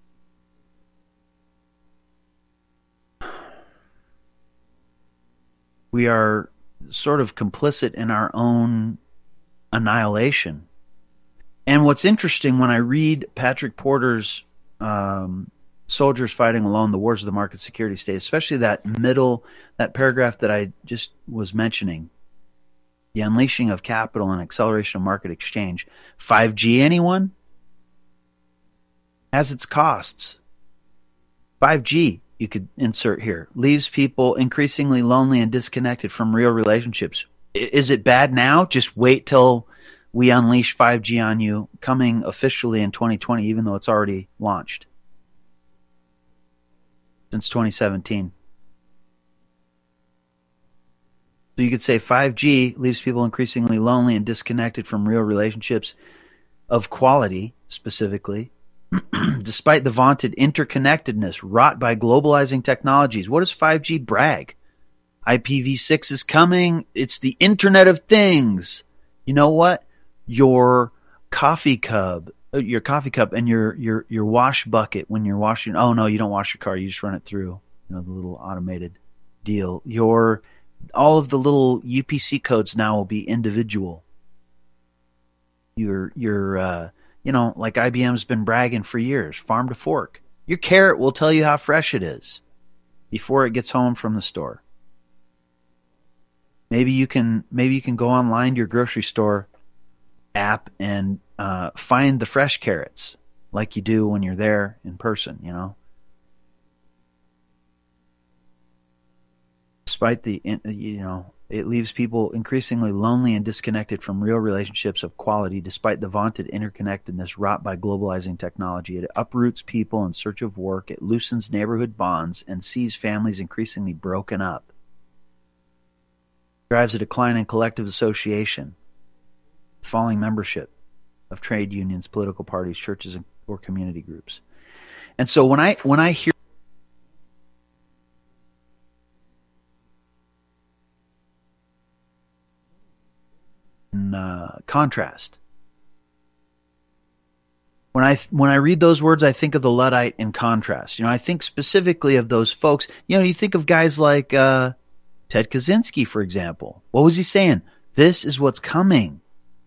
We are sort of complicit in our own annihilation. And what's interesting when I read Patrick Porter's um, Soldiers Fighting Alone, the Wars of the Market Security State, especially that middle, that paragraph that I just was mentioning, the unleashing of capital and acceleration of market exchange. five G, anyone? Has its costs. five G, you could insert here, leaves people increasingly lonely and disconnected from real relationships. Is it bad now? Just wait till we unleash five G on you, coming officially in twenty twenty, even though it's already launched since twenty seventeen. So you could say five G leaves people increasingly lonely and disconnected from real relationships of quality, specifically, despite the vaunted interconnectedness wrought by globalizing technologies. What does five G brag? I P v six is coming. It's the Internet of Things. You know what? Your coffee cup, your coffee cup, and your your your wash bucket when you're washing. Oh no, you don't wash your car. You just run it through. You know, the little automated deal. Your all of the little U P C codes now will be individual. Your your uh, you know, like I B M's been bragging for years, farm to fork. Your carrot will tell you how fresh it is before it gets home from the store. Maybe you can maybe you can go online to your grocery store app and uh, find the fresh carrots like you do when you're there in person, you know. Despite the, you know, it leaves people increasingly lonely and disconnected from real relationships of quality, despite the vaunted interconnectedness wrought by globalizing technology. It uproots people in search of work. It loosens neighborhood bonds and sees families increasingly broken up. Drives a decline in collective association, falling membership of trade unions, political parties, churches, or community groups. And so when I when I hear in uh, contrast, when I when I read those words, I think of the Luddite in contrast. You know, I think specifically of those folks. You know, you think of guys like uh, Ted Kaczynski, for example. What was he saying? This is what's coming.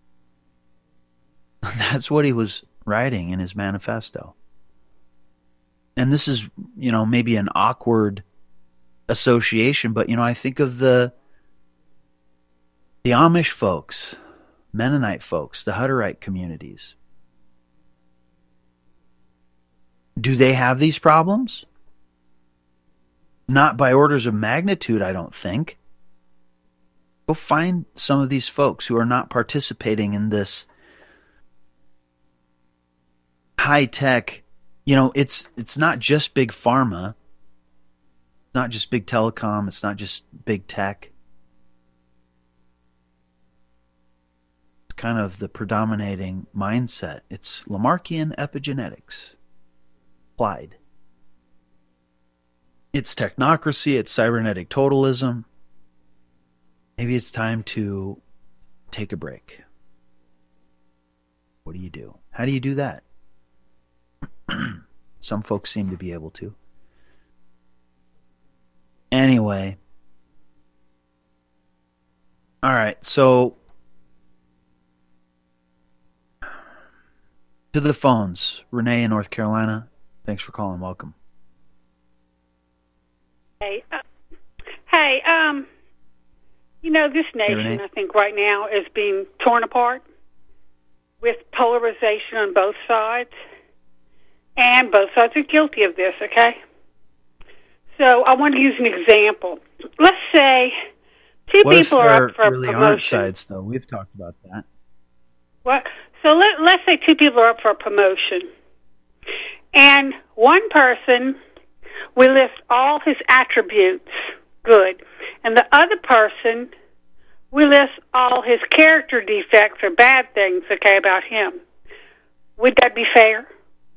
That's what he was writing in his manifesto. And this is, you know, maybe an awkward association, but, you know, I think of the the Amish folks, Mennonite folks, the Hutterite communities. Do they have these problems? Not by orders of magnitude, I don't think. Go find some of these folks who are not participating in this high-tech, you know, it's it's not just big pharma, not just big telecom, it's not just big tech. It's kind of the predominating mindset. It's Lamarckian epigenetics applied. It's technocracy, it's cybernetic totalism. Maybe it's time to take a break. What do you do? How do you do that? Some folks seem to be able to. Anyway. All right, so to the phones. Renee in North Carolina. Thanks for calling. Welcome. Hey, uh, hey, um, you know, this nation, Renee? I think, right now is being torn apart with polarization on both sides, and both sides are guilty of this, okay? So I want to use an example. Let's say two What if people are there up for really a aren't promotion. sides, though? We've talked about that. What? So let, let's say two people are up for a promotion, and one person, we list all his attributes, good, and the other person, we list all his character defects or bad things, okay, about him. Would that be fair?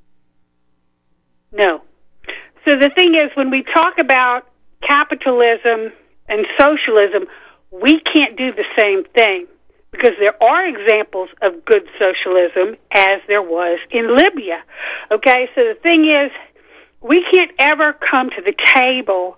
No. So the thing is, when we talk about capitalism and socialism, we can't do the same thing because there are examples of good socialism as there was in Libya. Okay, so the thing is, we can't ever come to the table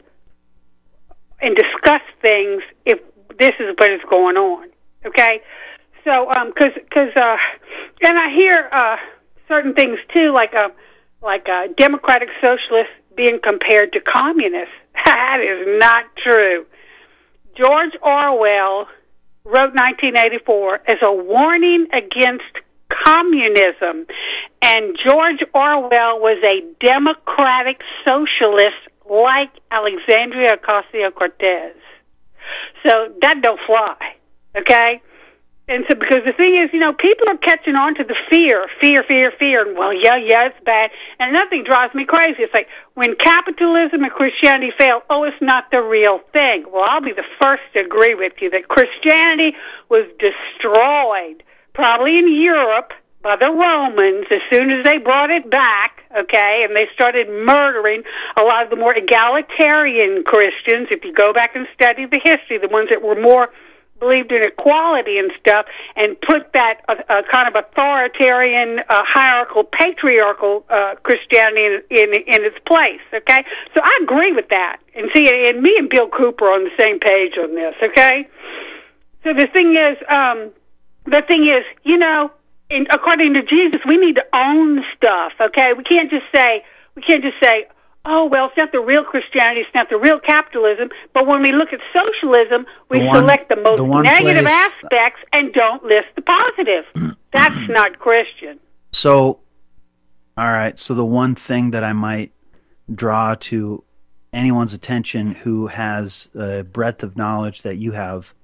and discuss things if this is what is going on. Okay, so um, because because uh, and I hear uh, certain things too, like a like a democratic socialist being compared to communists. That is not true. George Orwell wrote nineteen eighty-four as a warning against communism, and George Orwell was a democratic socialist like Alexandria Ocasio-Cortez. So that don't fly, okay? And so, because the thing is, you know, people are catching on to the fear, fear, fear, fear, and well, yeah, yeah, it's bad. And another thing drives me crazy. It's like, when capitalism and Christianity fail, oh, it's not the real thing. Well, I'll be the first to agree with you that Christianity was destroyed, probably in Europe, by the Romans as soon as they brought it back, okay, and they started murdering a lot of the more egalitarian Christians. If you go back and study the history, the ones that were more believed in equality and stuff, and put that uh, uh, kind of authoritarian, uh, hierarchical, patriarchal uh, Christianity in, in in its place. Okay, so I agree with that. And see, and me and Bill Cooper are on the same page on this. Okay, so the thing is, um, the thing is, you know, in, according to Jesus, we need to own stuff. Okay, we can't just say we can't just say, oh, well, it's not the real Christianity, it's not the real capitalism, but when we look at socialism, we The one- select the most the one negative place- aspects and don't list the positive. That's not Christian. So, all right, so the one thing that I might draw to anyone's attention who has a breadth of knowledge that you have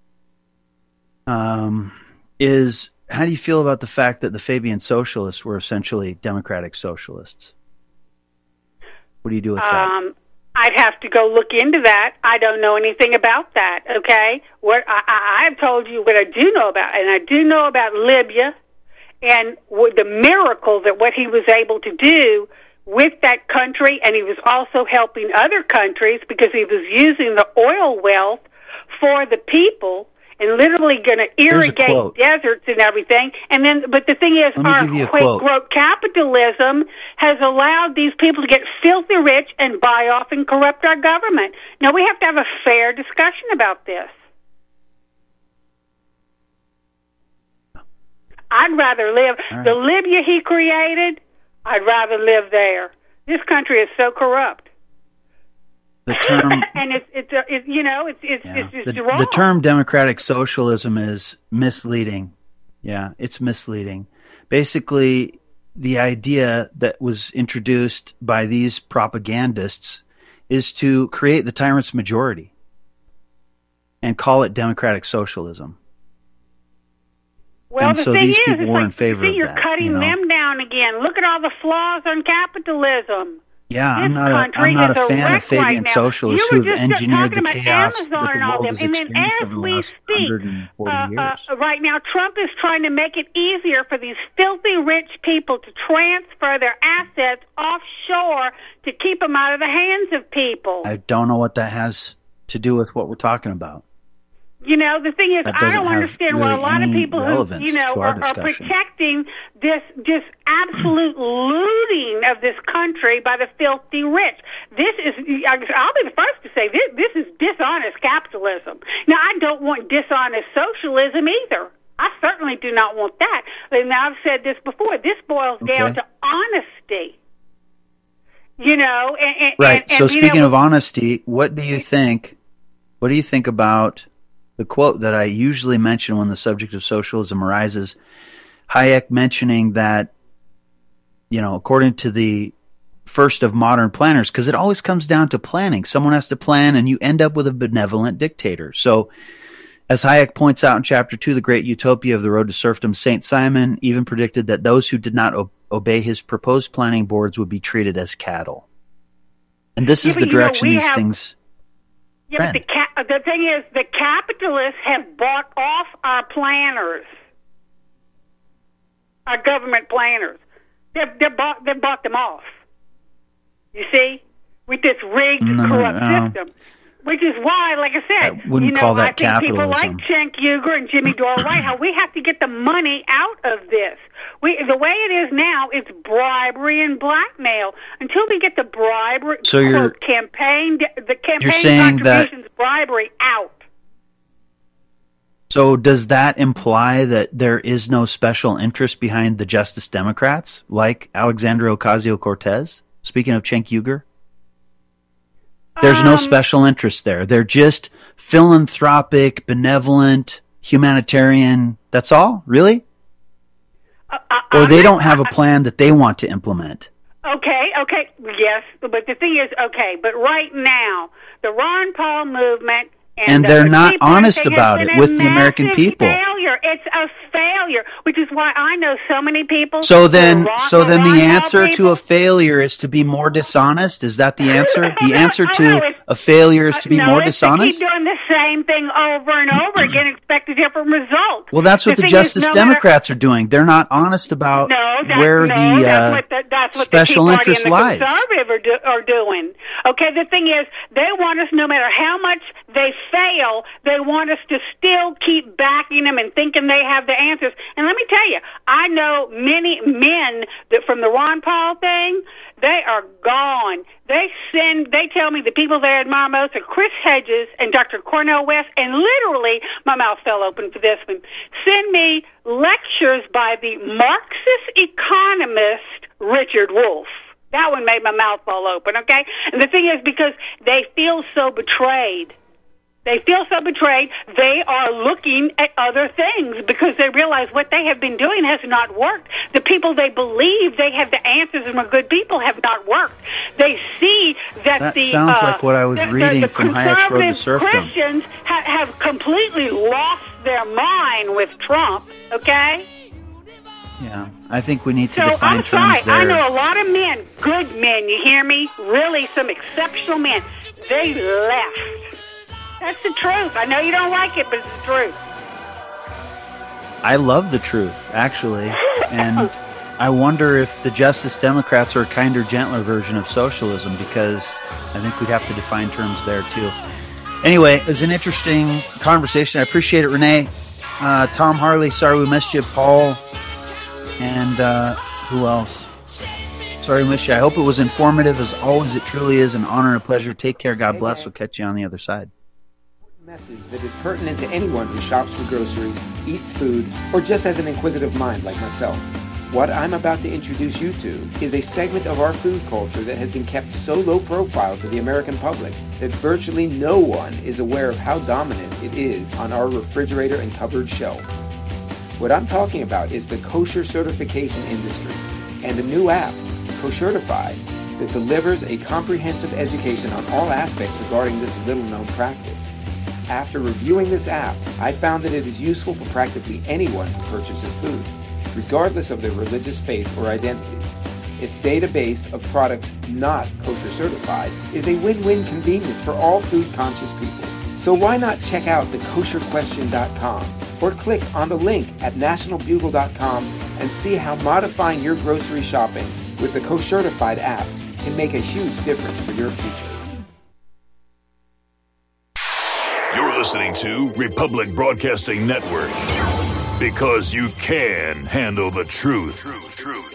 um, is, how do you feel about the fact that the Fabian socialists were essentially democratic socialists? What do you do with that? Um, I'd have to go look into that. I don't know anything about that, okay? What I, I, I've told you what I do know about, and I do know about Libya and what the miracles that what he was able to do with that country, and he was also helping other countries because he was using the oil wealth for the people and literally going to irrigate quote. deserts and everything. And then, but the thing is, Let me our give you a quick quote. growth capitalism has allowed these people to get filthy rich and buy off and corrupt our government. Now, we have to have a fair discussion about this. I'd rather live, All right. the Libya he created, I'd rather live there. This country is so corrupt. The term, and it's, it's, uh, it's, you know, it's, it's, yeah, it's just the, wrong. the term democratic socialism is misleading. Yeah, it's misleading. Basically, the idea that was introduced by these propagandists is to create the tyrant's majority and call it democratic socialism. Well, and the so thing these is, people it's were like, in favor see, of you're that, cutting you know? them down again. Look at all the flaws on capitalism. Yeah, I'm This not a country I'm not is a a fan of wreck Fabian right now. socialists You who were have just engineered talking the about chaos Amazon that and the all world them. has And then experienced as over the we last speak, one hundred forty uh, years. uh, right now, Trump is trying to make it easier for these filthy rich people to transfer their assets offshore to keep them out of the hands of people. I don't know what that has to do with what we're talking about. You know, the thing is, That I doesn't don't have understand why a really lot of any people who, relevance you know, to our are, are discussion. protecting this just absolute looting of this country by the filthy rich. This is, I'll be the first to say, this, this is dishonest capitalism. Now, I don't want dishonest socialism either. I certainly do not want that. And I've said this before. This boils Okay. down to honesty. You know, and, and, Right. and, So and, speaking you know, of honesty, what do you think? What do you think about the quote that I usually mention when the subject of socialism arises? Hayek mentioning that, you know, according to the first of modern planners, because it always comes down to planning. Someone has to plan, and you end up with a benevolent dictator. So, as Hayek points out in Chapter two, The Great Utopia of the Road to Serfdom, Saint Simon even predicted that those who did not o- obey his proposed planning boards would be treated as cattle. And this Yeah, is but the you know, direction we these have- things Yeah, but the, ca- the thing is, the capitalists have bought off our planners, our government planners. They've, they've, bought, they've bought them off. You see? With this rigged, No, corrupt no. system. Which is why, like I said, I wouldn't you know, call that I think people capitalism. like Cenk Uygur and Jimmy Dore White, how we have to get the money out of this. We, the way it is now, it's bribery and blackmail. Until we get the bribery, So you're- quote, campaign, the campaign You're saying that- contributions bribery out. So does that imply that there is no special interest behind the Justice Democrats, like Alexandria Ocasio-Cortez? Speaking of Cenk Uygur? There's no Um, special interest there. They're just philanthropic, benevolent, humanitarian. That's all? Really? Or they don't have a plan that they want to implement. Okay, okay, yes, but the thing is, okay, but right now, the Ron Paul movement and, And the they're not Tea Party honest thing has about been it a with the American massive people. Failure. It's a failure, which is why I know so many people. So who then, are Ron, so then Ron the Paul answer people. to a failure is to be more dishonest? Is that the answer? The answer Oh, no, to it's- a failure is to be no, more it's to dishonest? keep doing the same thing over and over again, expect a different result. Well, that's what the, thing is, Justice no matter- Democrats are doing. They're not honest about No, that, where no, the, that's uh, what the, that's what special the Tea Party interest and the lies. Conservative are, do, are doing. Okay, the thing is, they want us, no matter how much they fail, they want us to still keep backing them and thinking they have the answers. And let me tell you, I know many men that from the Ron Paul thing, they are gone. They send, they tell me the people they admire most are Chris Hedges and Doctor Cornel West, and literally, my mouth fell open for this one, send me lectures by the Marxist economist Richard Wolff. That one made my mouth fall open, okay? And the thing is, because they feel so betrayed. They feel so betrayed, they are looking at other things because they realize what they have been doing has not worked. The people they believe they have the answers and are good people have not worked. They see that, That the sounds uh, like what I was the, reading the, the from Hayek's Road to conservative Serfdom. Christians ha- have completely lost their mind with Trump, okay? Yeah, I think we need to So define I'm sorry. terms I there. know a lot of men, good men, you hear me? Really some exceptional men. They left. That's the truth. I know you don't like it, but it's the truth. I love the truth, actually. And I wonder if the Justice Democrats are a kinder, gentler version of socialism, because I think we'd have to define terms there, too. Anyway, it was an interesting conversation. I appreciate it, Renee. Uh, Tom Harley, sorry we missed you. Paul. And uh, who else? Sorry we missed you. I hope it was informative. As always, it truly is an honor and a pleasure. Take care. God bless. We'll catch you on the other side. Message that is pertinent to anyone who shops for groceries, eats food, or just has an inquisitive mind like myself. What I'm about to introduce you to is a segment of our food culture that has been kept so low profile to the American public that virtually no one is aware of how dominant it is on our refrigerator and cupboard shelves. What I'm talking about is the kosher certification industry and a new app, Koshertified, that delivers a comprehensive education on all aspects regarding this little-known practice. After reviewing this app, I found that it is useful for practically anyone who purchases food, regardless of their religious faith or identity. Its database of products not kosher certified is a win-win convenience for all food-conscious people. So why not check out the kosher question dot com or click on the link at national bugle dot com and see how modifying your grocery shopping with the Koshertified app can make a huge difference for your future. You're listening to Republic Broadcasting Network, because you can handle the truth. Truth, truth.